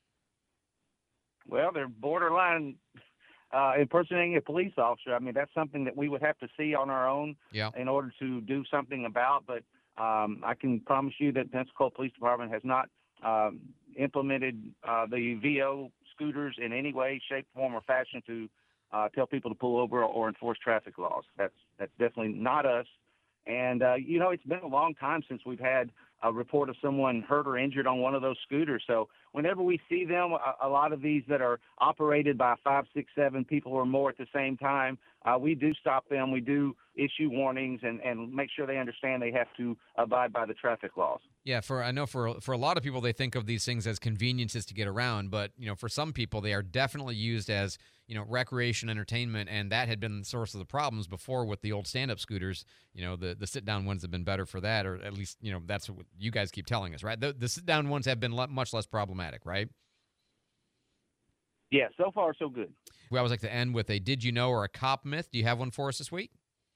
Well, they're borderline uh, impersonating a police officer. I mean, that's something that we would have to see on our own yeah. in order to do something about. But um, I can promise you that Pensacola Police Department has not um, implemented uh, the V O scooters in any way, shape, form, or fashion to uh, tell people to pull over or enforce traffic laws. That's that's definitely not us. And, uh, you know, it's been a long time since we've had a report of someone hurt or injured on one of those scooters. So whenever we see them, a, a lot of these that are operated by five, six, seven people or more at the same time, uh, we do stop them. We do issue warnings and, and make sure they understand they have to abide by the traffic laws. Yeah, for I know for for a lot of people, they think of these things as conveniences to get around. But, you know, for some people, they are definitely used as, you know, recreation, entertainment, and that had been the source of the problems before with the old stand-up scooters. You know, the, the sit-down ones have been better for that, or at least, you know, that's what you guys keep telling us, right? The, the sit-down ones have been le- much less problematic, right? Yeah, so far so good. We always like to end with a did you know or a cop myth. Do you have one for us this week?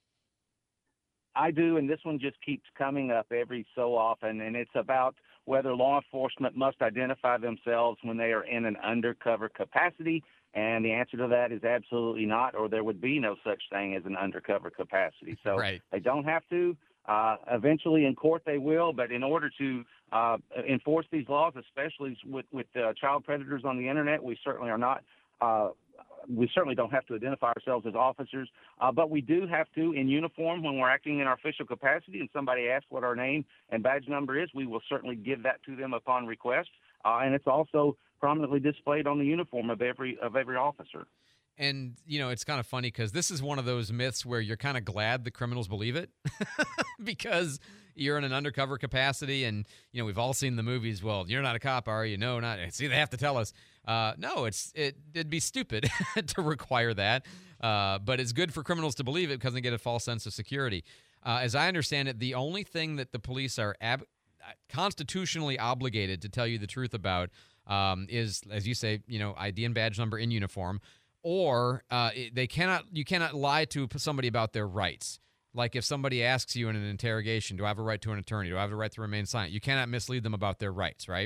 I do, and this one just keeps coming up every so often, and it's about whether law enforcement must identify themselves when they are in an undercover capacity, and the answer to that is absolutely not, or there would be no such thing as an undercover capacity. So right. They don't have to. Uh, eventually in court they will, but in order to uh, enforce these laws, especially with, with uh, child predators on the Internet, we certainly are not uh, we certainly don't have to identify ourselves as officers, uh, but we do have to, in uniform, when we're acting in our official capacity and somebody asks what our name and badge number is, we will certainly give that to them upon request, uh, and it's also prominently displayed on the uniform of every of every officer. And, you know, it's kind of funny because this is one of those myths where you're kind of glad the criminals believe it because you're in an undercover capacity. And, you know, we've all seen the movies. Well, you're not a cop, are you? No, not. See, they have to tell us. Uh, no, it's it, it'd be stupid to require that. Uh, but it's good for criminals to believe it because they get a false sense of security. Uh, as I understand it, the only thing that the police are ab- constitutionally obligated to tell you the truth about um, is, as you say, you know, I D and badge number in uniform. Or uh, they cannot, you cannot lie to somebody about their rights. Like if somebody asks you in an interrogation, do I have a right to an attorney? Do I have a right to remain silent? You cannot mislead them about their rights, right?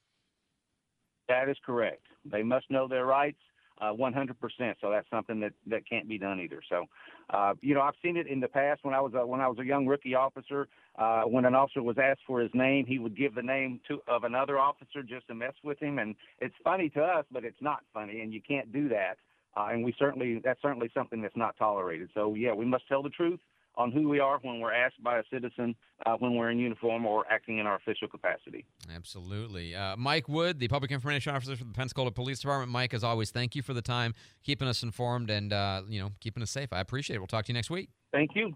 That is correct. They must know their rights uh, one hundred percent. So that's something that, that can't be done either. So, uh, you know, I've seen it in the past when I was a, when I was a young rookie officer. Uh, when an officer was asked for his name, he would give the name to of another officer just to mess with him. And it's funny to us, but it's not funny, and you can't do that. Uh, and we certainly, that's certainly something that's not tolerated. So, yeah, we must tell the truth on who we are when we're asked by a citizen, uh, when we're in uniform or acting in our official capacity. Absolutely. Uh, Mike Wood, the Public Information Officer for the Pensacola Police Department. Mike, as always, thank you for the time, keeping us informed and, uh, you know, keeping us safe. I appreciate it. We'll talk to you next week. Thank you.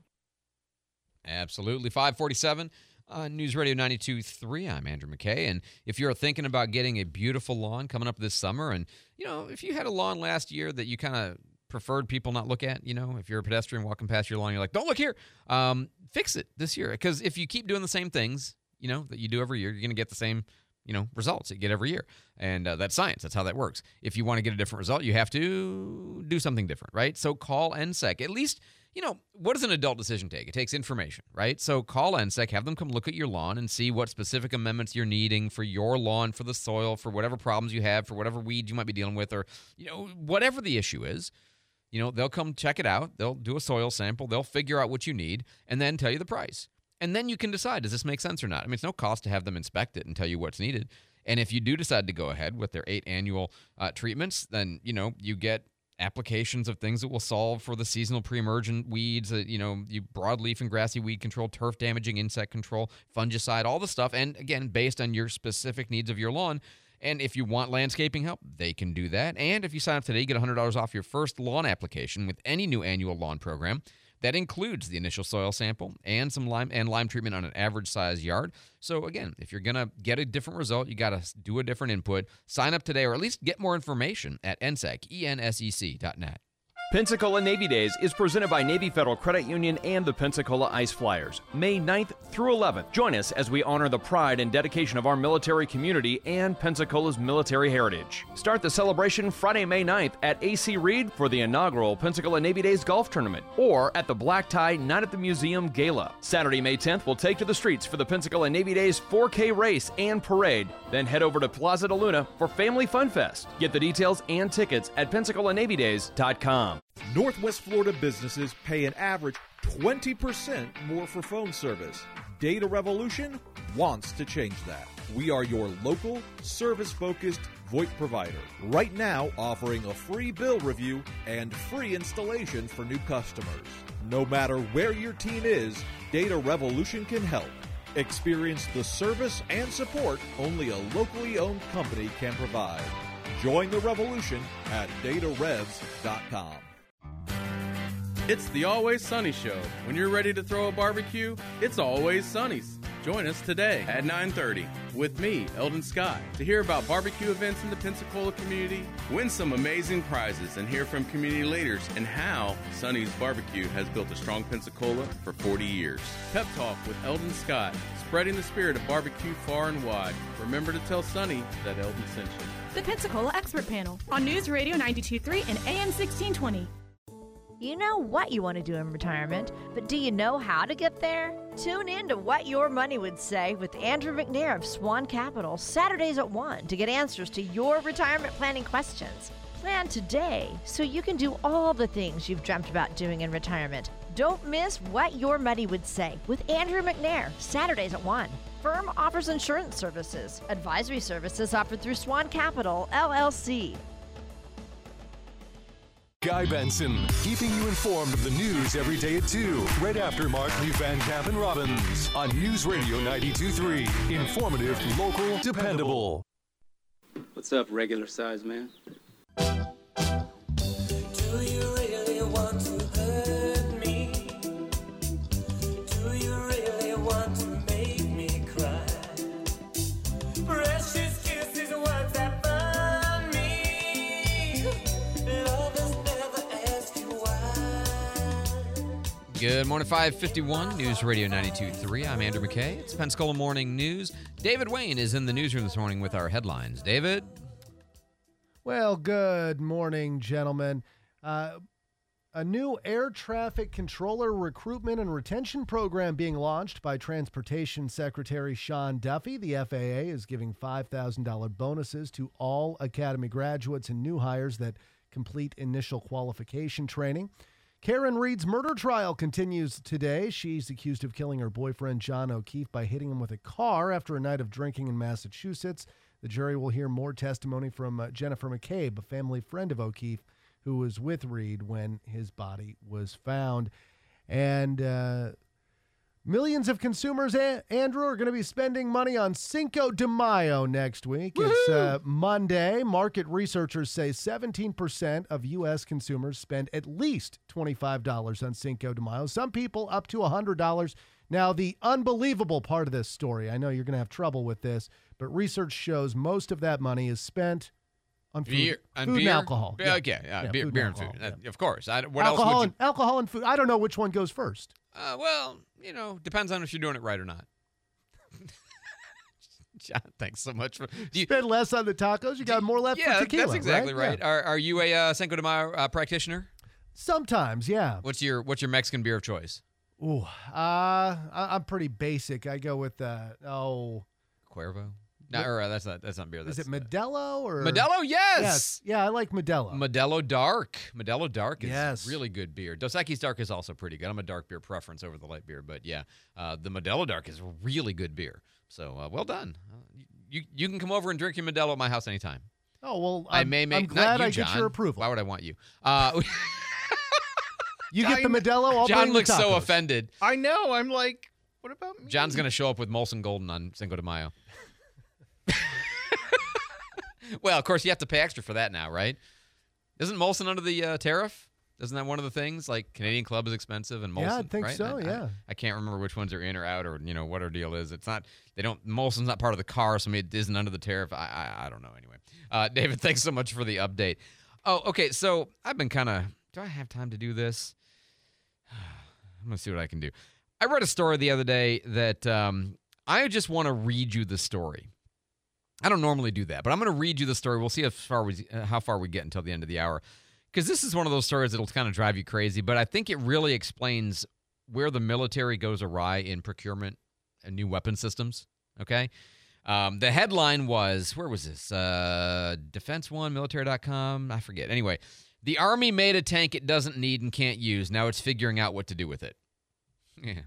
Absolutely. five forty-seven. Uh, News Radio ninety-two point three, I'm Andrew McKay, and if you're thinking about getting a beautiful lawn coming up this summer, and, you know, if you had a lawn last year that you kind of preferred people not look at, you know, if you're a pedestrian walking past your lawn, you're like, don't look here, um, fix it this year, because if you keep doing the same things, you know, that you do every year, you're going to get the same, you know, results that you get every year, and uh, that's science. That's how that works. If you want to get a different result, you have to do something different, right? So call N S E C. At least, you know, what does an adult decision take? It takes information, right? So call N S E C, have them come look at your lawn and see what specific amendments you're needing for your lawn, for the soil, for whatever problems you have, for whatever weeds you might be dealing with, or, you know, whatever the issue is. You know, they'll come check it out. They'll do a soil sample. They'll figure out what you need and then tell you the price. And then you can decide, does this make sense or not? I mean, it's no cost to have them inspect it and tell you what's needed. And if you do decide to go ahead with their eight annual uh, treatments, then, you know, you get applications of things that will solve for the seasonal pre-emergent weeds, uh, you know, you broadleaf and grassy weed control, turf damaging insect control, fungicide, all the stuff. And again, based on your specific needs of your lawn. And if you want landscaping help, they can do that. And if you sign up today, you get one hundred dollars off your first lawn application with any new annual lawn program. That includes the initial soil sample and some lime and lime treatment on an average size yard. So again, if you're going to get a different result, you got to do a different input. Sign up today or at least get more information at N S E C, E N S E C dot net. Pensacola Navy Days is presented by Navy Federal Credit Union and the Pensacola Ice Flyers. May ninth through eleventh. Join us as we honor the pride and dedication of our military community and Pensacola's military heritage. Start the celebration Friday, May ninth at A C Reed for the inaugural Pensacola Navy Days Golf Tournament or at the Black Tie Night at the Museum Gala. Saturday, May tenth, we'll take to the streets for the Pensacola Navy Days four K race and parade. Then head over to Plaza de Luna for Family Fun Fest. Get the details and tickets at Pensacola Navy Days dot com. Northwest Florida businesses pay an average twenty percent more for phone service. Data Revolution wants to change that. We are your local, service-focused VoIP provider. Right now, offering a free bill review and free installation for new customers. No matter where your team is, Data Revolution can help. Experience the service and support only a locally owned company can provide. Join the revolution at data revs dot com. It's the Always Sunny Show. When you're ready to throw a barbecue, it's Always Sunny's. Join us today at nine thirty with me, Eldon Scott, to hear about barbecue events in the Pensacola community, win some amazing prizes, and hear from community leaders and how Sunny's Barbecue has built a strong Pensacola for forty years. Pep Talk with Eldon Scott, spreading the spirit of barbecue far and wide. Remember to tell Sunny that Eldon sent you. The Pensacola Expert Panel on News Radio ninety-two point three and A M sixteen twenty. You know what you want to do in retirement, but do you know how to get there? Tune in to What Your Money Would Say with Andrew McNair of Swan Capital, Saturdays at one, to get answers to your retirement planning questions. Plan today so you can do all the things you've dreamt about doing in retirement. Don't miss What Your Money Would Say with Andrew McNair, Saturdays at one. Firm offers insurance services. Advisory services offered through Swan Capital, L L C. Guy Benson, keeping you informed of the news every day at two, right after Markley, Van Camp, and Robbins on News Radio ninety-two point three. Informative, local, dependable. What's up, regular size man? Do you really want to hurt me? Do you really want to make me cry? Precious kisses, words that burn me. Lovers never ask you why. Good morning, five fifty-one, News Radio ninety-two point three. I'm Andrew McKay. It's Pensacola Morning News. David Wayne is in the newsroom this morning with our headlines. David? Well, good morning, gentlemen. Uh, a new air traffic controller recruitment and retention program being launched by Transportation Secretary Sean Duffy. The F A A is giving five thousand dollars bonuses to all Academy graduates and new hires that complete initial qualification training. Karen Reed's murder trial continues today. She's accused of killing her boyfriend, John O'Keefe, by hitting him with a car after a night of drinking in Massachusetts. The jury will hear more testimony from uh, Jennifer McCabe, a family friend of O'Keefe, who was with Reed when his body was found. And uh, millions of consumers, a- Andrew, are going to be spending money on Cinco de Mayo next week. Woo-hoo! It's uh, Monday. Market researchers say seventeen percent of U S consumers spend at least twenty-five dollars on Cinco de Mayo. Some people up to one hundred dollars. Now, the unbelievable part of this story, I know you're going to have trouble with this, but research shows most of that money is spent on food, Beer, on food beer? and alcohol. Yeah, okay, yeah, Yeah, beer, food beer and and food. alcohol, Uh, Of course. I, what alcohol, else would and, alcohol and food. I don't know which one goes first. you... Uh, well, you know, depends on if you're doing it right or not. John, thanks so much for... Do you spend less on the tacos? You got more left yeah, for tequila, that's exactly right. right. Yeah. Are, are you a uh, Cinco de Mayo uh, practitioner? Sometimes, yeah. What's your What's your Mexican beer of choice? Ooh, uh, I, I'm pretty basic. I go with, uh, oh... Cuervo? No, or, uh, that's not that's not beer. That's, Is it Modelo or Modelo? Yes. Yes. Yeah, I like Modelo. Modelo Dark. Modelo Dark is Yes. really good beer. Dos Equis Dark is also pretty good. I'm a dark beer preference over the light beer, but yeah, uh, the Modelo Dark is really good beer. So uh, well done. Uh, you you can come over and drink your Modelo at my house anytime. Oh well, I I'm, may make. I'm glad not you, I get John. your approval. Why would I want you? Uh, You get the Modelo. I'll John bring the looks so tacos. offended. I know. I'm like, what about me? John's gonna show up with Molson Golden on Cinco de Mayo. Well, of course, you have to pay extra for that now, right? Isn't Molson under the uh, tariff? Isn't that one of the things? Like Canadian Club is expensive, and Molson. Yeah, I think right? so. I, yeah. I, I can't remember which ones are in or out, or you know what our deal is. It's not. They don't. Molson's not part of the car, so maybe it isn't under the tariff. I I, I don't know. Anyway, uh, David, thanks so much for the update. Oh, okay. So I've been kind of. Do I have time to do this? I'm gonna see what I can do. I read a story the other day that um, I just want to read you the story. I don't normally do that, but I'm going to read you the story. We'll see how far we, uh, how far we get until the end of the hour, because this is one of those stories that'll kind of drive you crazy, but I think it really explains where the military goes awry in procurement and new weapon systems, okay? Um, the headline was, where was this? Uh, Defense One, military dot com, I forget. Anyway, the Army made a tank it doesn't need and can't use. Now it's figuring out what to do with it. Yeah.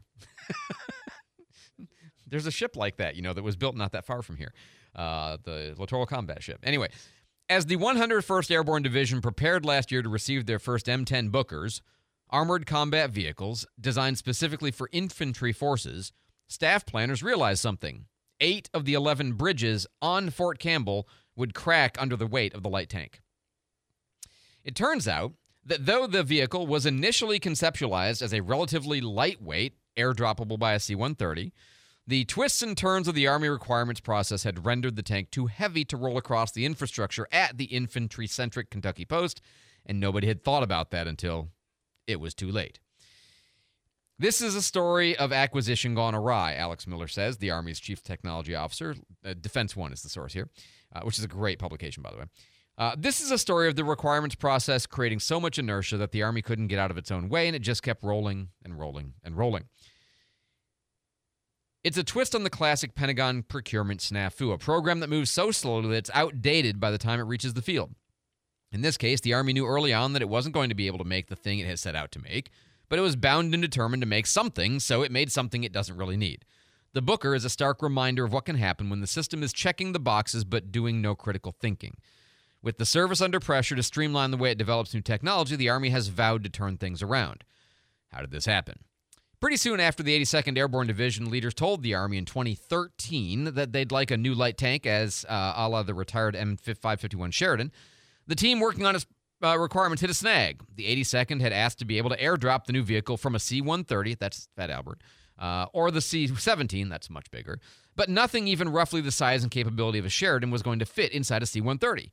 There's a ship like that, you know, that was built not that far from here. Uh, the Littoral Combat Ship. Anyway, as the one hundred first Airborne Division prepared last year to receive their first M ten Bookers, armored combat vehicles designed specifically for infantry forces, staff planners realized something. Eight of the eleven bridges on Fort Campbell would crack under the weight of the light tank. It turns out that though the vehicle was initially conceptualized as a relatively lightweight, airdroppable by a C one thirty, the twists and turns of the Army requirements process had rendered the tank too heavy to roll across the infrastructure at the infantry-centric Kentucky Post, and nobody had thought about that until it was too late. This is a story of acquisition gone awry, Alex Miller says, the Army's chief technology officer. Uh, Defense One is the source here, uh, which is a great publication, by the way. Uh, this is a story of the requirements process creating so much inertia that the Army couldn't get out of its own way, and it just kept rolling and rolling and rolling. It's a twist on the classic Pentagon procurement snafu, a program that moves so slowly that it's outdated by the time it reaches the field. In this case, the Army knew early on that it wasn't going to be able to make the thing it had set out to make, but it was bound and determined to make something, so it made something it doesn't really need. The Booker is a stark reminder of what can happen when the system is checking the boxes but doing no critical thinking. With the service under pressure to streamline the way it develops new technology, the Army has vowed to turn things around. How did this happen? Pretty soon after the eighty-second Airborne Division leaders told the Army in twenty thirteen that they'd like a new light tank as uh, a la the retired M five fifty-one Sheridan, the team working on its uh, requirements hit a snag. The eighty-second had asked to be able to airdrop the new vehicle from a C one thirty, that's Fat Albert, uh, or the C seventeen, that's much bigger, but nothing even roughly the size and capability of a Sheridan was going to fit inside a C one thirty.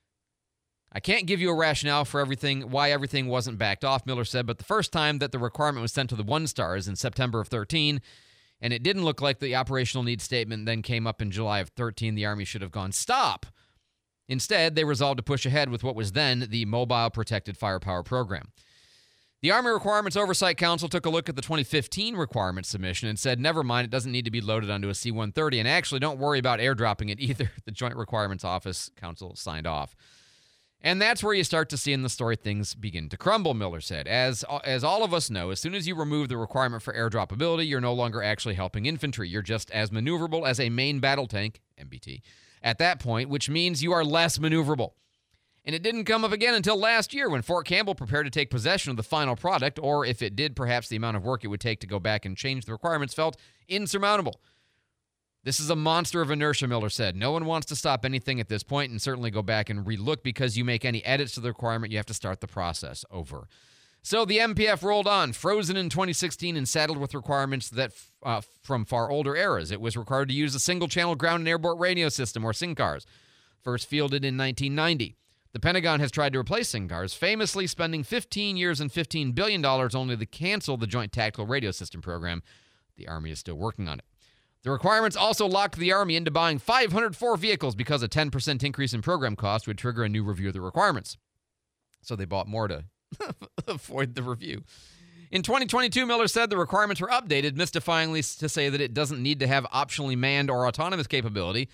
I can't give you a rationale for everything, why everything wasn't backed off, Miller said, but the first time that the requirement was sent to the One Stars in September of thirteen, and it didn't look like the operational needs statement then came up in July of thirteen, the Army should have gone, stop! Instead, they resolved to push ahead with what was then the Mobile Protected Firepower Program. The Army Requirements Oversight Council took a look at the twenty fifteen requirement submission and said, never mind, it doesn't need to be loaded onto a C one thirty, and actually don't worry about airdropping it either. The Joint Requirements Office Council signed off. And that's where you start to see in the story things begin to crumble, Miller said. As, as all of us know, as soon as you remove the requirement for airdroppability, you're no longer actually helping infantry. You're just as maneuverable as a main battle tank, M B T, at that point, which means you are less maneuverable. And it didn't come up again until last year when Fort Campbell prepared to take possession of the final product, or if it did, perhaps the amount of work it would take to go back and change the requirements felt insurmountable. This is a monster of inertia, Miller said. No one wants to stop anything at this point and certainly go back and relook because you make any edits to the requirement, you have to start the process over. So the M P F rolled on, frozen in twenty sixteen and saddled with requirements that uh, from far older eras. It was required to use a single-channel ground and airborne radio system, or S I N C A Rs, first fielded in nineteen ninety. The Pentagon has tried to replace S I N C A Rs, famously spending fifteen years and fifteen billion dollars only to cancel the Joint Tactical Radio System program. The Army is still working on it. The requirements also locked the Army into buying five hundred four vehicles because a ten percent increase in program cost would trigger a new review of the requirements. So they bought more to avoid the review. In twenty twenty-two, Miller said the requirements were updated, mystifyingly to say that it doesn't need to have optionally manned or autonomous capability,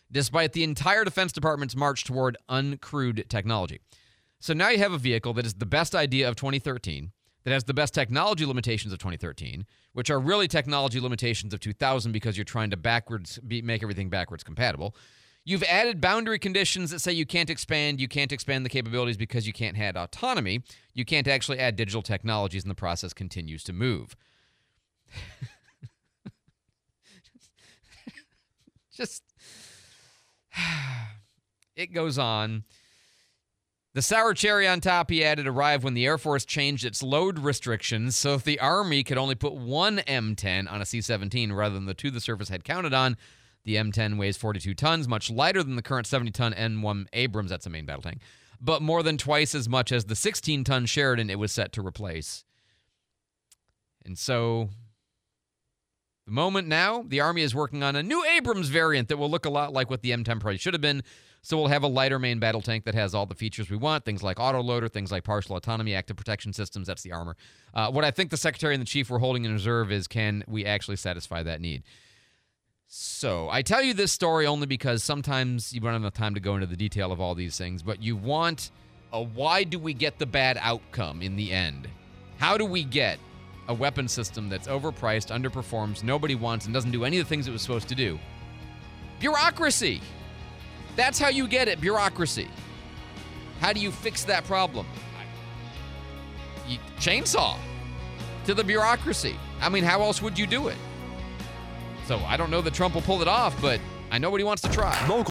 despite the entire Defense Department's march toward uncrewed technology. So now you have a vehicle that is the best idea of twenty thirteen, that has the best technology limitations of twenty thirteen, which are really technology limitations of two thousand because you're trying to backwards be, make everything backwards compatible. You've added boundary conditions that say you can't expand, you can't expand the capabilities because you can't add autonomy. You can't actually add digital technologies, and the process continues to move. Just, it goes on. The sour cherry on top, he added, arrived when the Air Force changed its load restrictions, so if the Army could only put one M ten on a C seventeen rather than the two the service had counted on. The M ten weighs forty-two tons, much lighter than the current seventy-ton N one Abrams, that's a main battle tank, but more than twice as much as the sixteen-ton Sheridan it was set to replace. And so, the moment now, the Army is working on a new Abrams variant that will look a lot like what the M ten probably should have been. So we'll have a lighter main battle tank that has all the features we want, things like autoloader, things like partial autonomy, active protection systems. That's the armor. Uh, what I think the Secretary and the Chief were holding in reserve is, can we actually satisfy that need? So I tell you this story only because sometimes you don't have enough time to go into the detail of all these things, but you want a why do we get the bad outcome in the end? How do we get a weapon system that's overpriced, underperforms, nobody wants, and doesn't do any of the things it was supposed to do? Bureaucracy. That's how you get it, bureaucracy. How do you fix that problem? You chainsaw to the bureaucracy. I mean, how else would you do it? So I don't know that Trump will pull it off, but I know what he wants to try.